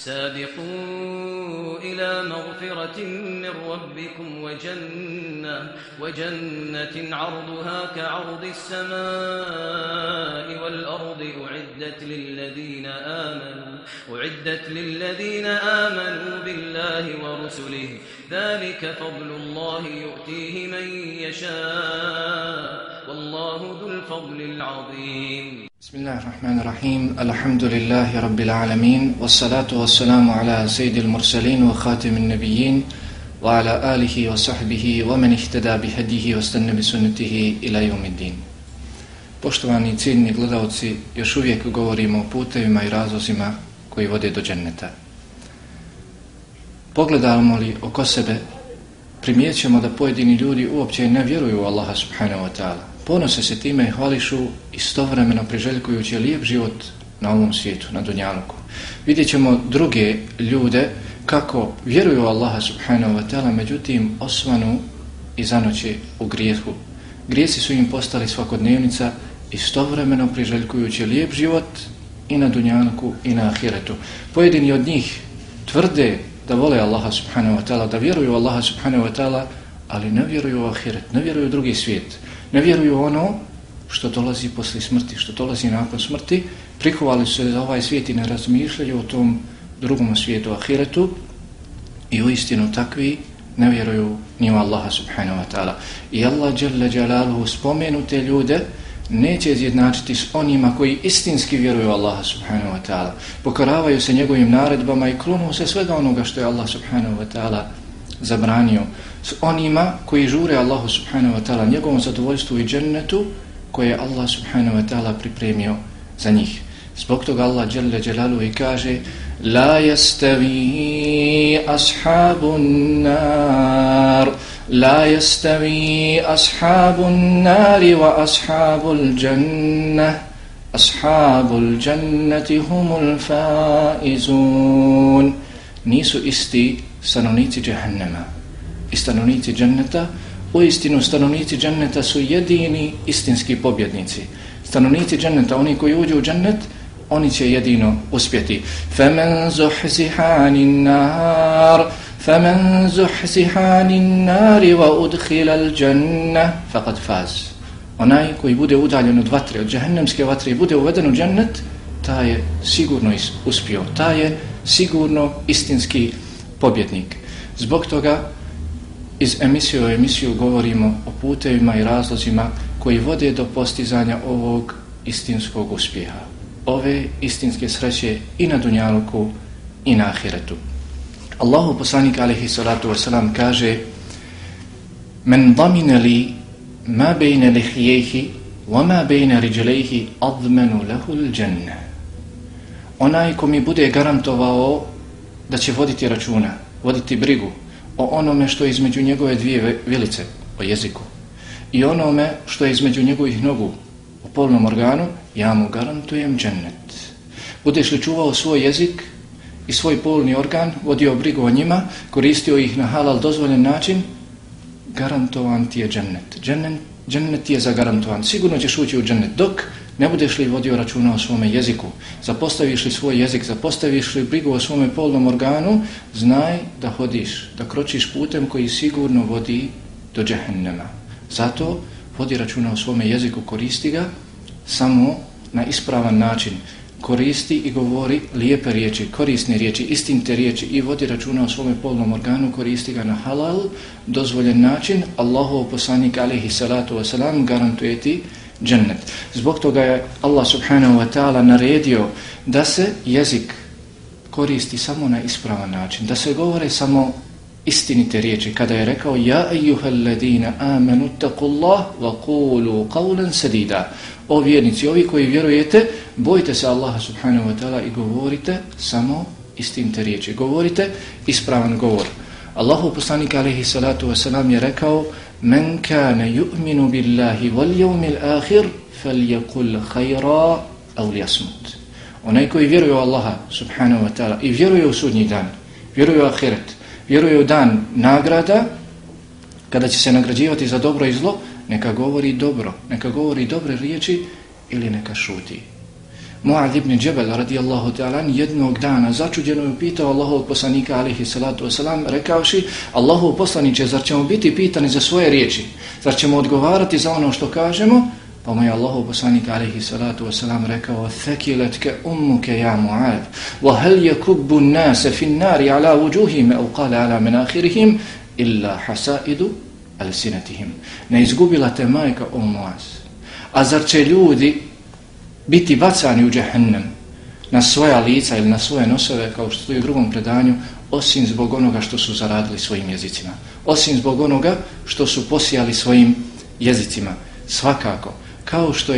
سابقوا إلى مغفرة من ربكم وجنة عرضها كعرض السماء والأرض أعدت للذين آمنوا بالله ورسله ذلك فضل الله يؤتيه من يشاء والله ذو الفضل العظيم. بسم الله الرحمن الرحيم. الحمد لله رب العالمين والصلاة والسلام على سيد المرسلين وخاتم النبيين وعلى آله وصحبه ومن اهتدى بهديه واستنى بسنته إلى يوم الدين. Poštovani cijenjeni gledalci, još uvijek govorimo o putevima i razlozima koji vode do dženneta. Pogledamo li oko sebe, primijećemo da pojedini ljudi uopće ne vjeruju u Allaha subhanahu wa ta'ala. Ponose se time i hvališu, istovremeno priželjkujući lijep život na ovom svijetu, na dunjaluku. Vidjet ćemo druge ljude kako vjeruju u Allaha subhanahu wa ta'ala, međutim osvanu i zanoće u grijehu. Grijesi su im postali svakodnevnica, istovremeno priželjkujući lijep život i na dunjaluku i na ahiretu. Pojedini od njih tvrde da vole Allaha subhanahu wa ta'ala, da vjeruju u Allaha subhanahu wa ta'ala, ali ne vjeruju u ahiret, ne vjeruju u drugi svijet. Ne vjeruju ono što dolazi poslije smrti, što dolazi nakon smrti. Prikovali su se za ovaj svijet i ne razmišljaju o tom drugom svijetu, ahiretu, i uistinu takvi ne vjeruju ni u Allaha subhanahu wa ta'ala. I Allah dželle dželaluhu spomenute ljude neće izjednačiti s onima koji istinski vjeruju u Allaha subhanahu wa ta'ala. Pokoravaju se njegovim naredbama i klonu se svega onoga što je Allah subhanahu wa ta'ala zabranio. S onima koji žure Allahu subhanahu wa ta'ala, njegovom zadovoljstvu i džennetu koje je Allah subhanahu wa ta'ala pripremio za njih. Zbog toga Allah dželle dželaluhu i kaže: La yastavi ashabun nar, la yastavi ashabun nari wa ashabul džannah, ashabul džannati humul faizun. Nisu isti stanovnici džehennema i stanovnici dženneta. Uistinu stanovnici dženneta su jedini istinski pobjednici. Stanovnici dženneta, oni koji uđu u džennet, oni će jedino uspjeti. Faman zuhziha anin nar, faman zuhziha anin nar wa udkhila al džannah faqad faz. Onaj koji bude udaljen od vatre, od džehennemske vatre i bude uveden u džennet, taj je sigurno uspio, taj je sigurno istinski pobjednik. Zbog toga iz emisije u emisiju govorimo o putevima i razlozima koji vode do postizanja ovog istinskog uspjeha, ove istinske sreće i na dunjaluku i na ahiretu. Allahu poslanik alejhi salatu vesselam kaže: Men damina li ma bejne lihijejhi wa ma bejne riđelejhi admenu lahu l'đenne. Onaj ko mi bude garantovao da će voditi računa, voditi brigu o onome što je između njegove dvije vilice, o jeziku, i onome što je između njegovih nogu, o polnom organu, ja mu garantujem džennet. Budeš li čuvao svoj jezik i svoj polni organ, vodio brigu o njima, koristio ih na halal dozvoljen način, garantovan ti je džennet. Džennet ti je zagarantovan. Sigurno ćeš ući u džennet. Dok ne budeš li vodio računa o svome jeziku, zapostaviš li svoj jezik, zapostaviš li brigu o svome polnom organu, znaj da hodiš, da kročiš putem koji sigurno vodi do džehennema. Zato vodi računa o svome jeziku, koristi ga samo na ispravan način. Koristi i govori lijepe riječi, korisne riječi, istinite riječi i vodi računa o svome polnom organu, koristi ga na halal, dozvoljen način. Allahov poslanik alejhi salatu vesselam garantuje ti džennet. Zbog toga je Allah subhanahu wa ta'ala naredio da se jezik koristi samo na ispravan način, da se govore samo istinite riječi. Kada je rekao: Ja ejuhel ladina amanu taqullah wa qulu qawlan sadida. O vjernici, ovi koji vjerujete, bojite se Allaha subhanahu wa ta'ala i govorite samo istinite riječi. Govorite ispravan govor. Allahu poslanik alejhi salatu vesselam je rekao: Men kana yu'minu billahi wal yawmil akhir falyaqul khayra aw liyasmut. Onaj koji vjeruje u Allaha subhanahu wa ta'ala i vjeruje u sudnji dan, vjeruje u ahiret, vjeruje u dan nagrada, kada će se nagrađivati za dobro i zlo, neka govori dobro, neka govori dobre riječi ili neka šuti. Mu'ad ibn Džebel radijallahu ta'ala jednog dana začuđeno je pitao Allahovog poslanika alejhi salatu vesselam rekavši: Allahov poslaniče, zar ćemo biti pitani za svoje riječi? Zar ćemo odgovarati za ono što kažemo? Pa mu je Allahov poslanik alejhi salatu vesselam rekao: "Thakilatka ummuka ya Mu'ad, wa hal yakubbu an-nas fi an-nar ala wujuhihim aw qala ala manakhirihim illa hasaidu alsinatihim." Ne izgubila te majka, o Mu'az. A zar će ljudi biti bacani u džehennem na svoja lica ili na svoje nosove, kao što stoji u drugom predanju, osim zbog onoga što su zaradili svojim jezicima, osim zbog onoga što su posijali svojim jezicima. Svakako, kao što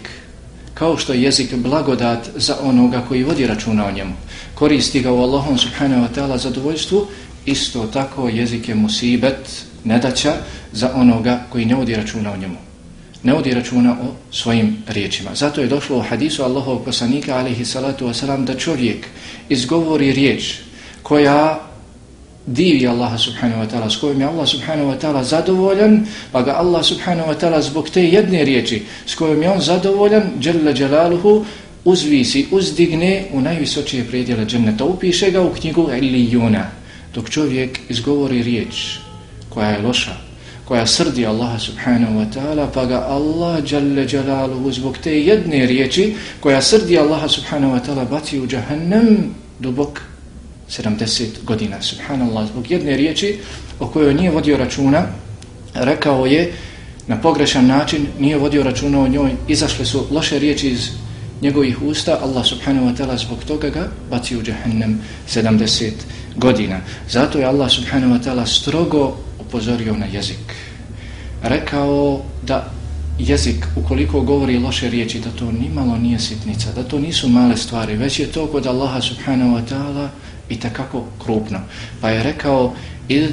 je jezik blagodat za onoga koji vodi računa o njemu, koristi ga u Allahom subhanahu wa ta'ala zadovoljstvu, isto tako jezik je musibet, nedaća za onoga koji ne vodi računa o njemu, ne vodi računa o svojim riječima. Zato je došlo u hadisu Allahovog poslanika alejhi salatu wasalam da čovjek izgovori riječ koja divi Allaha subhanahu wa ta'ala, s kojom je Allah subhanahu wa ta'ala zadovoljan, pa ga Allah subhanahu wa ta'ala zbog te jedne riječi s kojom je on zadovoljan, dželle dželaluhu, uzvisi, uzdigne u najvisočije predjele dženneta, upiše ga u knjigu Ilijuna. Dok čovjek izgovori riječ koja je loša, koja srdi Allaha subhanahu wa ta'ala, pa ga Allah dželle dželaluhu zbog te jedne riječi koja srdi Allaha subhanahu wa ta'ala baci u džahannam dubok 70 godina. Subhanallah, zbog jedne riječi o kojoj nije vodio računa, rekao je na pogrešan način, nije vodio računa o njoj, izašle su loše riječi iz njegovih usta, Allah subhanahu wa ta'ala zbog toga ga baci u džahannam 70 godina. Zato je Allah subhanahu wa ta'ala strogo upozorio na jezik. Rekao da jezik, ukoliko govori loše riječi, da to nimalo nije sitnica, da to nisu male stvari, već je to kod Allaha subhanahu wa ta'ala i takako krupno. Pa je rekao: "Iz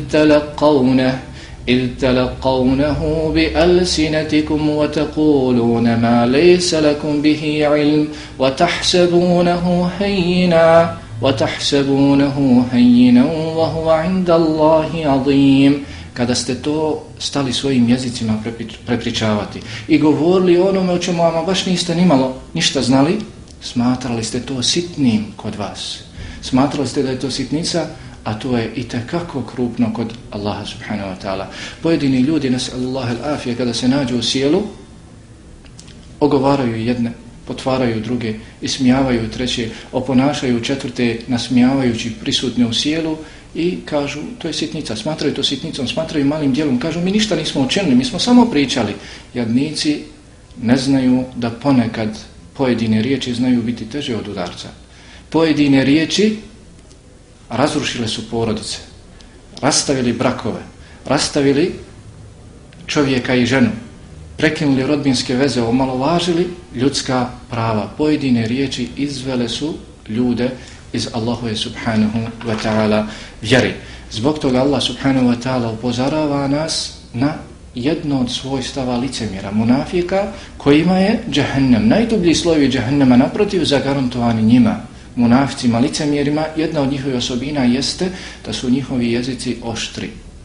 talaqawnahu bi alsinatikum wa taquluna ma laysa lakum bihi ilm wa tahsabunahu hayyinan wa huwa 'inda Allahi 'azim." Kada ste to stali svojim jezicima prepričavati i govorili onome o čemu vama baš niste nimalo ništa znali, smatrali ste to sitnim kod vas. Smatrali ste da je to sitnica, a to je i tekako krupno kod Allaha subhanahu wa ta'ala. Pojedini ljudi, nas'alullahi al-afije, kada se nađu u sjelu, ogovaraju jedne, potvaraju druge, ismijavaju treće, oponašaju četvrte, nasmijavajući prisutne u sjelu i kažu to je sitnica, smatraju to sitnicom, smatraju malim djelom, kažu mi ništa nismo učinili, mi smo samo pričali. Jadnici ne znaju da ponekad pojedine riječi znaju biti teže od udarca. Pojedine riječi razrušile su porodice, rastavili brakove, rastavili čovjeka i ženu, prekinuli rodbinske veze, omalovažili ljudska prava. Pojedine riječi izvele su ljude iz Allahove subhanahu wa ta'ala vjeri. Zbog toga Allah subhanahu wa ta'ala upozorava nas na jedno od svojstava licemjera, munafika, kojima je džahannam, najdublji slojevi džahannama, naprotiv, zagarantovani njima. Munaficima, licemjerima, jedna od njihovih osobina jeste da su njihovi jezici oštri.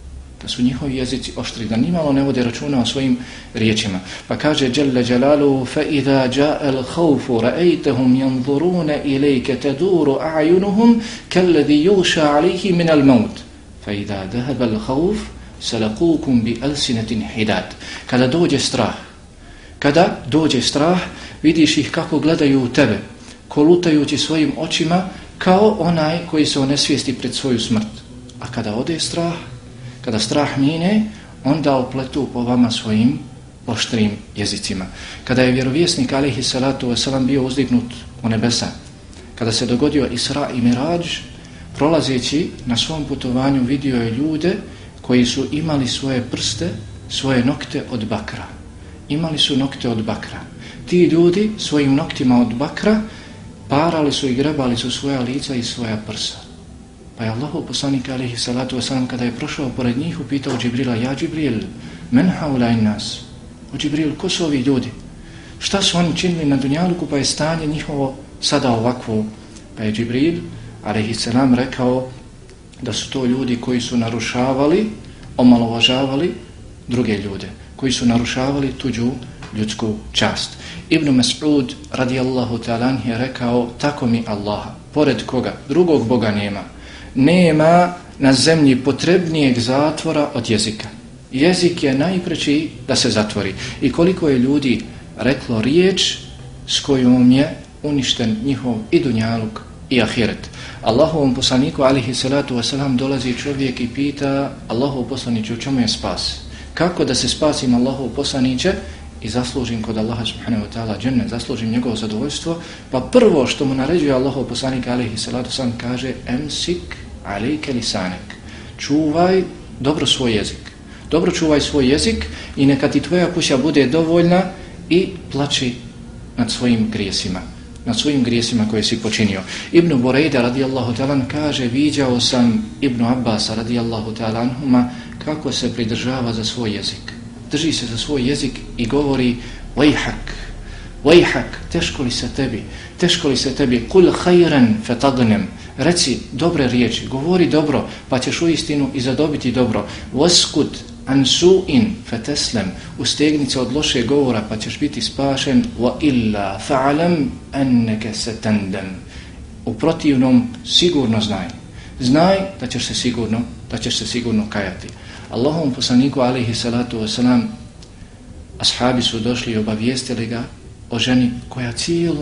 Da nimalo ne vode računa o svojim riječima. Pa kaže dželle dželaluhu: فَإِذَا جَاءَ الْخَوْفُ رَأَيْتَهُمْ يَنْظُرُونَ إِلَيْكَ تَدُورُ أَعْيُنُهُمْ كَالَّذِي يُغْشَى عَلَيْهِ مِنَ الْمَوْتِ فَإِذَا ذَهَبَ الْخَوْفُ سَلَقُوكُمْ بِأَلْسِنَةٍ حِدَادٍ. Kada dođe strah, vidiš ih kako gledaju u tebe, kolutajući svojim očima kao onaj koji se onesvijesti pred svoju smrt. A kada ode strah, kada strah mine, onda opletu po vama svojim oštrim jezicima. Kada je vjerovjesnik alejhi salatu vesselam bio uzdignut u nebesa, kada se dogodio Isra i Mirađ, prolazeći na svom putovanju vidio je ljude koji su imali svoje prste, svoje nokte od bakra. Imali su nokte od bakra. Ti ljudi svojim noktima od bakra parali su i grebali su svoja lica i svoja prsa. Pa je Allahov poslanik alejhi salatu vesselam kada je prošao pored njih upitao Džibrila: "Ja Džibril, men haulaj nas?" O Džibril, ko su ovi ljudi? Šta su oni činili na dunjaluku pa je stanje njihovo sada ovakvo? Pa je Džibril alejhi salam rekao da su to ljudi koji su narušavali, omalovažavali druge ljude, koji su narušavali tuđu ljudsku čast. Ibn Mas'ud radijallahu ta'ala je rekao, tako mi Allaha, pored koga drugog Boga nema, nema na zemlji potrebnijeg zatvora od jezika. Jezik je najpreći da se zatvori. I koliko je ljudi reklo riječ s kojom je uništen njihov i dunjaluk i ahiret. Allahovom poslaniku alihi salatu wasalam dolazi čovjek i pita, Allahov poslaniče, u čemu je spas? Kako da se spasim, Allahov poslaniče, i zaslužim kod Allaha subhanahu wa ta'ala džennet, zaslužim njegovo zadovoljstvo? Pa prvo što mu naređuje Allahov poslanik alihi salatu wasalam kaže, emsik alejke lisanek, čuvaj dobro svoj jezik. Dobro čuvaj svoj jezik i neka ti tvoja kuća bude dovoljna i plači nad svojim grijesima koje si počinio. Ibn Burejda radijallahu ta'ala kaže, viđao sam Ibn Abbas radijallahu ta'ala anhuma kako se pridržava za svoj jezik. Drži se za svoj jezik i govori, vajhak, teško li se tebi, kul khayran fatagnem, reci dobre riječi, govori dobro, pa ćeš uistinu i zadobiti dobro. Waskut an su'in fateslem, ustegni se od loše govora pa ćeš biti spašen. Wa illa fa'alam annaka satandam, u protivnom sigurno znaj da ćeš se sigurno kajati. Allahovom poslaniku alihi salatu wasalam ashabi su došli i obavijestili ga o ženi koja cijelu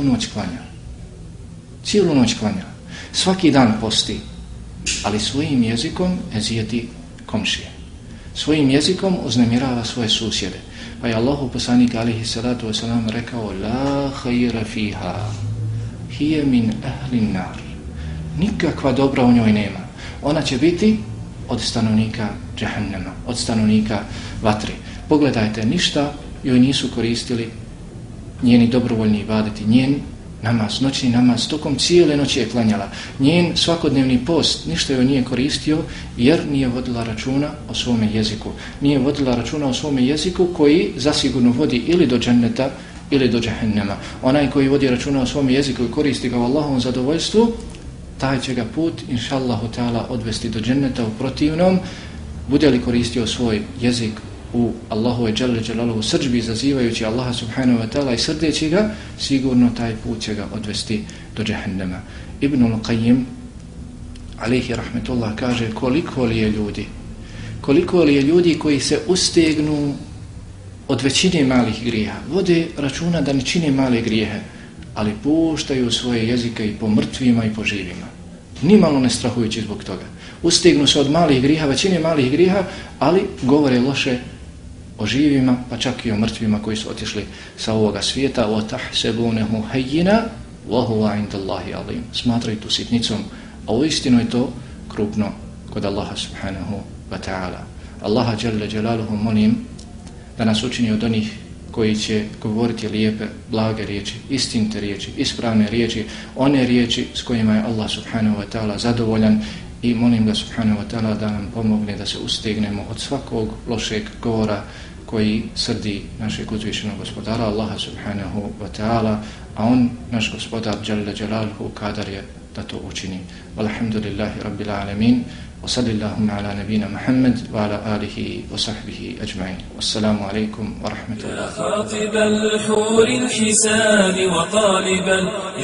noć klanja, svaki dan posti, ali svojim jezikom ezijeti komšije, svojim jezikom uznemirava svoje susjede. Pa je Allahov poslanik alihi salatu wasalam rekao, la khayra fiha hiya min ahli nar, nikakva dobra u njoj nema, ona će biti od stanovnika džahannama, od stanovnika vatre. Pogledajte, ništa joj nisu koristili njeni dobrovoljni ibadeti, njen namaz, noćni namaz, tokom cijele noći je klanjala. Njen svakodnevni post ništa joj nije koristio jer nije vodila računa o svome jeziku. Nije vodila računa o svome jeziku koji zasigurno vodi ili do dženneta ili do džahannama. Onaj koji vodi računa o svome jeziku i koristi ga u Allahovom zadovoljstvu, taj će ga put, inša Allahu ta'ala, odvesti do dženneta. U protivnom, bude li koristio svoj jezik u Allahove dželle srdžbi, izazivajući Allaha subhanahu wa ta'ala i srdeći ga, sigurno taj put će ga odvesti do džahannama. Ibn al-Qayyim alejhi rahmetullah kaže, koliko li je ljudi koji se ustegnu od većine malih grijeha, vode računa da ne čine male grijehe, ali puštaju svoje jezike i po mrtvima i po živima, nimalo ne strahujući zbog toga. Ustegnu se od malih grijeha, većine malih grijeha, ali govore loše o živima, pa čak i o mrtvima koji su otišli sa ovoga svijeta. وَتَحْسَبُونَهُ هَيِّنَا وَهُوَ عِنْدَ اللَّهِ عَظِيمٌ, smatraju tu sitnicom, a uistinu je to krupno kod Allaha subhanahu wa ta'ala. Allaha dželle dželaluhu molim da nas učini od onih koji će govoriti lijepe, blage riječi, istinite riječi, ispravne riječi, one riječi s kojima je Allah subhanahu wa ta'ala zadovoljan, i molim ga subhanahu wa ta'ala da nam pomogne da se ustegnemo od svakog lošeg govora koji srdi našeg uzvišenog gospodara Allaha subhanahu wa ta'ala, a on, naš gospodar dželle dželaluhu, kadar je da to učini. Walhamdulillahi rabbil alamin. وصلى اللهم على نبينا محمد وعلى آله وصحبه أجمعين. والسلام عليكم ورحمة الله. خاطب الحور الحسان وطالبا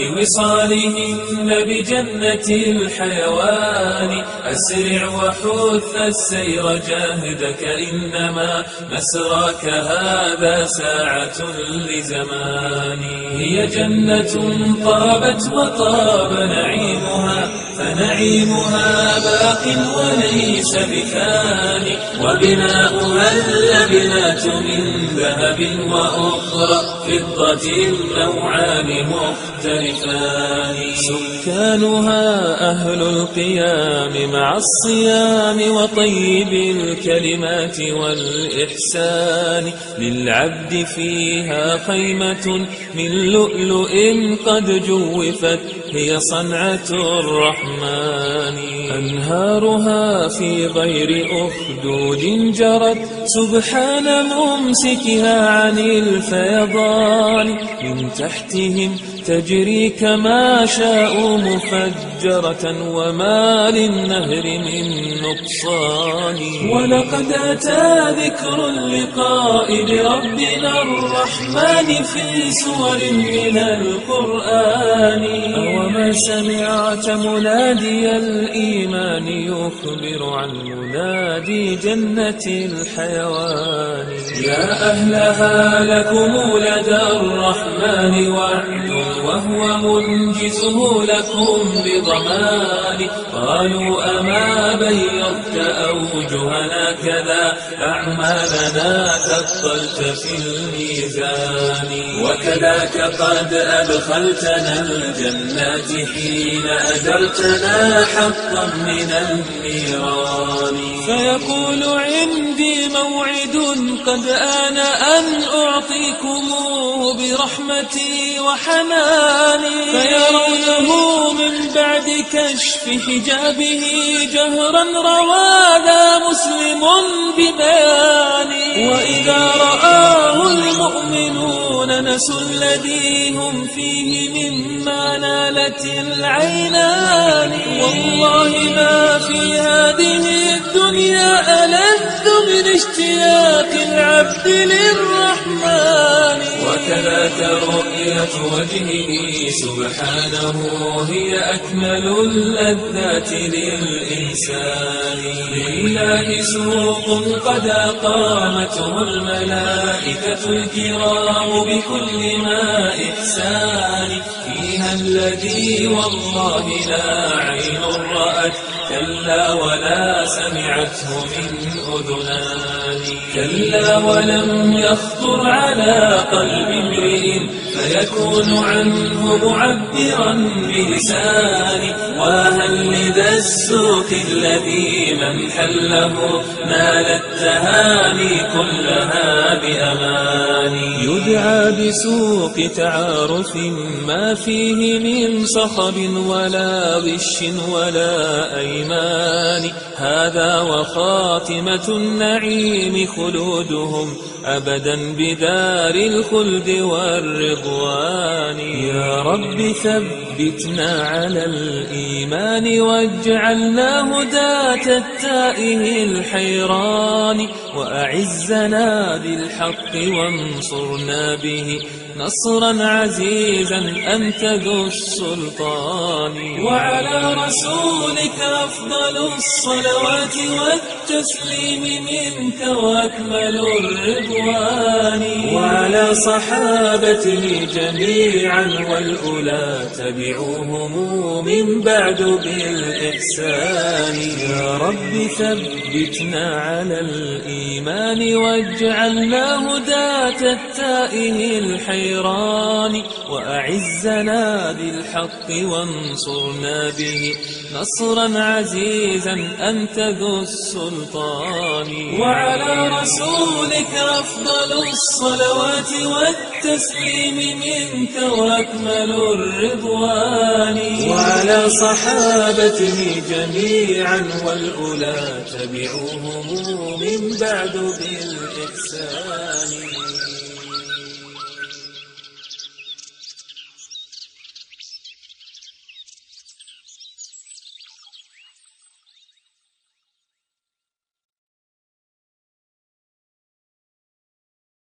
لوصالهن بجنة الحيوان، أسرع وحث السير جاهدك، إنما مسراك هذا ساعة لزمان. هي جنة طابت وطاب نعيمها، فنعيمها باق وليس بفان، وبناؤها اللبنات من ذهب وأخرى فضة نوعان مختلفان. سكانها أهل القيام مع الصيام وطيب الكلمات والإحسان، للعبد فيها خيمة من لؤلؤ قد جوفت، هي صنعة الرحمن. أنهارها في غير أخدود جرت، سبحان ممسكها عن الفيضان، من تحتهم تجري كما شاءوا مفجرة وما للنهر من نقصان. ولقد أتى ذكر اللقاء بربنا الرحمن في سور من القرآن. وما سمعت منادي الإيمان يخبر عن منادي جنة الحيوان. يا أهلها لكم لدى الرحمن وعد وهو منجزه لكم بضمان. قالوا أما بيضت أوجهنا كذا أعمالنا ثقلت في الميزان. وكذاك قد أدخلتنا الجنات حين أجرتنا حقا من النيران. فيقول عندي موعد قد آن أن أعطيكموه برحمتي وحناني. فيرونه من بعد كشف حجابه جهرا رواذا مسلم ببياني. وإذا رآه المؤمنون نسوا الذي هم فيه مما نالت العينان. والله ما في هذه الدنيا ألذ من اشتياق العبد للرحمن. وكذاك رؤية وجهه سبحانه هي أكمل اللذات للإنسان. لله سوق قد أقامته الملائكة الكرام بكل ما إحسان. فيها الذي والله لا عين رأت كلا ولا سمعته من أذنان. كلا ولم يخطر على قلب امرئ فيكون عنه معبرا بلسانه. وهل لذا السوق الذي من حله نال التهاني كلها بأمان. يدعى بسوق تعارف ما فيه من صخب ولا غش ولا أيمان. هذا وخاتمة النعيم خلودهم أبدا بدار الخلد والرضوان. يا رب ثبتنا على الإيمان واجعلنا هداة التائه الحيران. وأعزنا بالحق وانصرنا به نصرا عزيزا أنت ذو السلطان. وعلى رسولك أفضل الصلوات والتسليم منك وأكمل الرضوان. وعلى صحابته جميعا والأولى تبعوهم من بعد بالإحسان. يا رب ثبتنا على الإيمان واجعلنا هداة التائه الحيران. وأعزنا بالحق وانصرنا به نصرا عزيزا أنت ذو السلطان. وعلى رسولك أفضل الصلوات والتسليم منك وأكمل الرضوان. وعلى صحابته جميعا والأولى تبعوهم من بعد بالإحسان.